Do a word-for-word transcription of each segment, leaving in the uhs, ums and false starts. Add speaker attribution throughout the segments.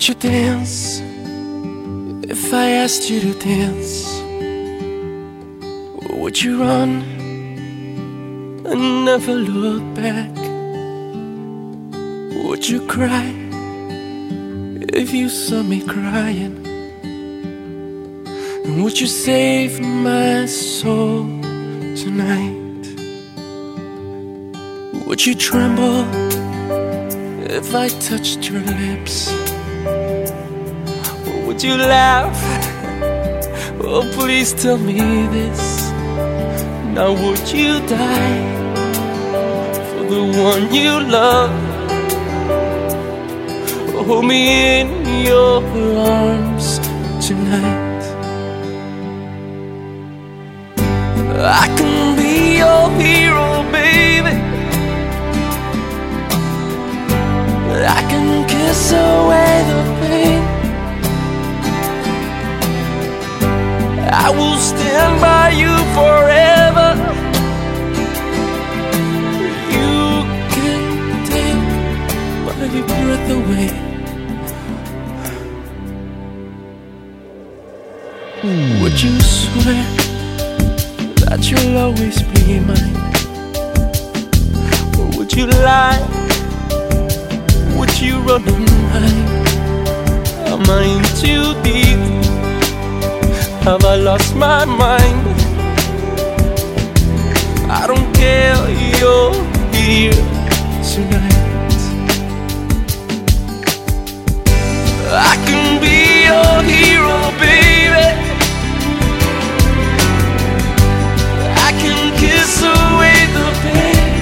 Speaker 1: Would you dance if I asked you to dance? Or would you run and never look back? Would you cry if you saw me crying? And would you save my soul tonight? Would you tremble if I touched your lips? Or would you laugh? Oh, please tell me this. Now would you die for the one you love? Hold me in your arms tonight. I can be your hero, baby. I can kiss away the pain. I will stand by you forever. You can take my breath away. Would you swear that you'll always be mine? Or would you lie? Would you run and hide? Am I in too deep? Have I lost my mind? I don't care, you're here tonight. I can be your hero, baby. I can kiss away the pain.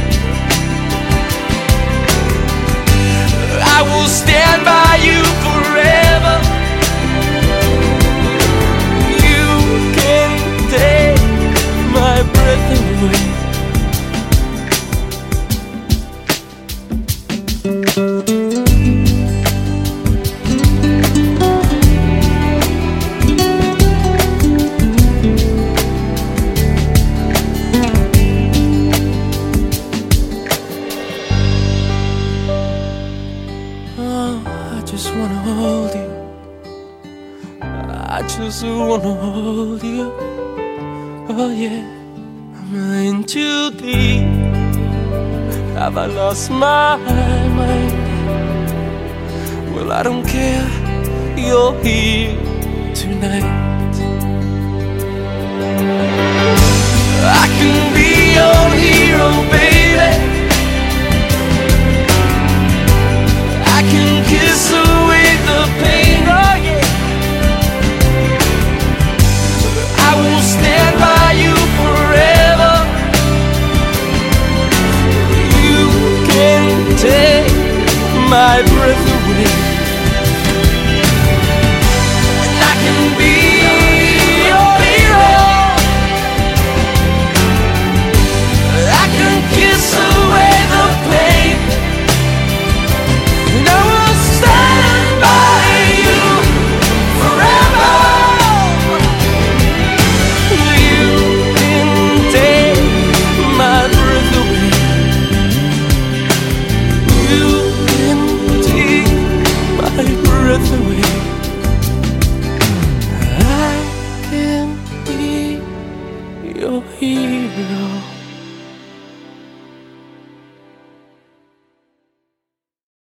Speaker 1: I will stand by you forever. You can take my breath away. I just wanna hold you. I just wanna hold you. Oh yeah, am I in too deep? Have I lost my mind? Well, I don't care, you're here tonight. I can be your hero, baby. I can kiss away the pain, oh yeah. I will stand by you forever. You can take my breath away. And I can be your hero. I can kiss away the pain. And I will stand by you forever. You can take my breath away. You can take my breath away. I can be your hero.